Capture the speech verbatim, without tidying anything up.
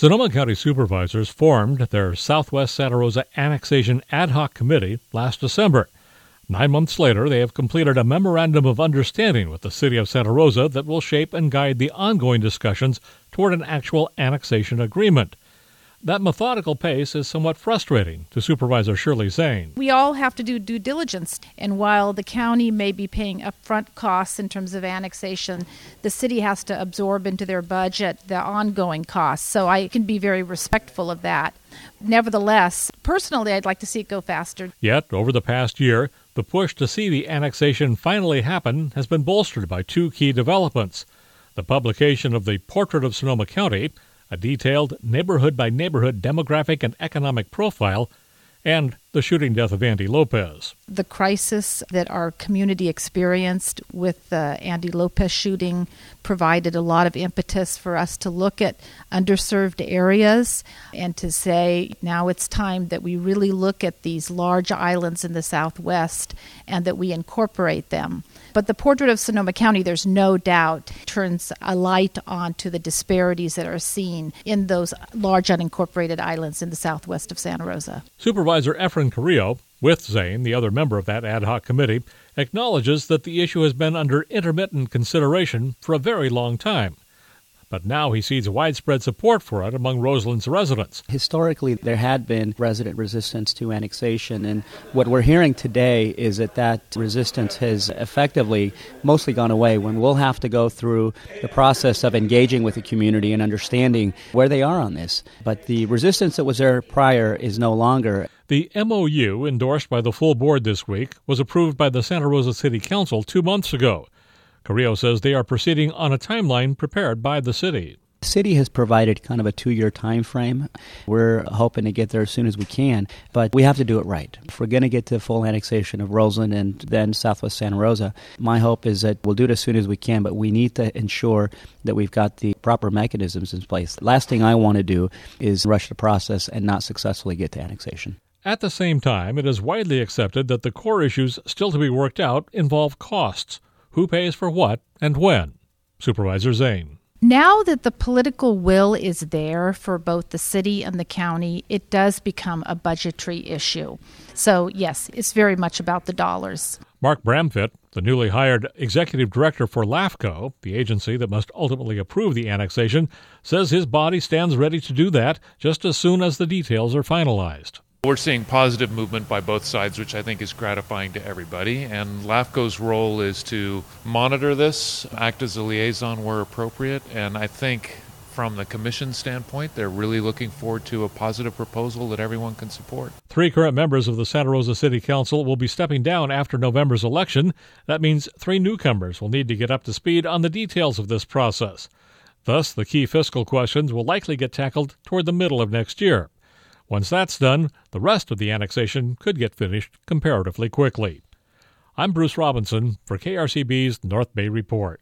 Sonoma County supervisors formed their Southwest Santa Rosa Annexation Ad Hoc Committee last December. Nine months later, they have completed a memorandum of understanding with the city of Santa Rosa that will shape and guide the ongoing discussions toward an actual annexation agreement. That methodical pace is somewhat frustrating to Supervisor Shirley Zane. We all have to do due diligence, and while the county may be paying upfront costs in terms of annexation, the city has to absorb into their budget the ongoing costs. So I can be very respectful of that. Nevertheless, personally, I'd like to see it go faster. Yet, over the past year, the push to see the annexation finally happen has been bolstered by two key developments: the publication of the Portrait of Sonoma County, a detailed neighborhood-by-neighborhood demographic and economic profile, and the shooting death of Andy Lopez. The crisis that our community experienced with the Andy Lopez shooting provided a lot of impetus for us to look at underserved areas and to say now it's time that we really look at these large islands in the Southwest and that we incorporate them. But the Portrait of Sonoma County, there's no doubt, turns a light onto the disparities that are seen in those large unincorporated islands in the southwest of Santa Rosa. Supervisor Efren Carrillo, with Zane, the other member of that ad hoc committee, acknowledges that the issue has been under intermittent consideration for a very long time. But now he sees widespread support for it among Roseland's residents. Historically, there had been resident resistance to annexation, and what we're hearing today is that that resistance has effectively mostly gone away when we'll have to go through the process of engaging with the community and understanding where they are on this. But the resistance that was there prior is no longer. The M O U, endorsed by the full board this week, was approved by the Santa Rosa City Council two months ago. Carrillo says they are proceeding on a timeline prepared by the city. The city has provided kind of a two-year time frame. We're hoping to get there as soon as we can, but we have to do it right. If we're going to get to full annexation of Roseland and then Southwest Santa Rosa, my hope is that we'll do it as soon as we can, but we need to ensure that we've got the proper mechanisms in place. Last thing I want to do is rush the process and not successfully get to annexation. At the same time, it is widely accepted that the core issues still to be worked out involve costs. Who pays for what and when? Supervisor Zane. Now that the political will is there for both the city and the county, it does become a budgetary issue. So, yes, it's very much about the dollars. Mark Bramfitt, the newly hired executive director for LAFCO, the agency that must ultimately approve the annexation, says his body stands ready to do that just as soon as the details are finalized. We're seeing positive movement by both sides, which I think is gratifying to everybody. And LAFCO's role is to monitor this, act as a liaison where appropriate. And I think from the commission standpoint, they're really looking forward to a positive proposal that everyone can support. Three current members of the Santa Rosa City Council will be stepping down after November's election. That means three newcomers will need to get up to speed on the details of this process. Thus, the key fiscal questions will likely get tackled toward the middle of next year. Once that's done, the rest of the annexation could get finished comparatively quickly. I'm Bruce Robinson for K R C B's North Bay Report.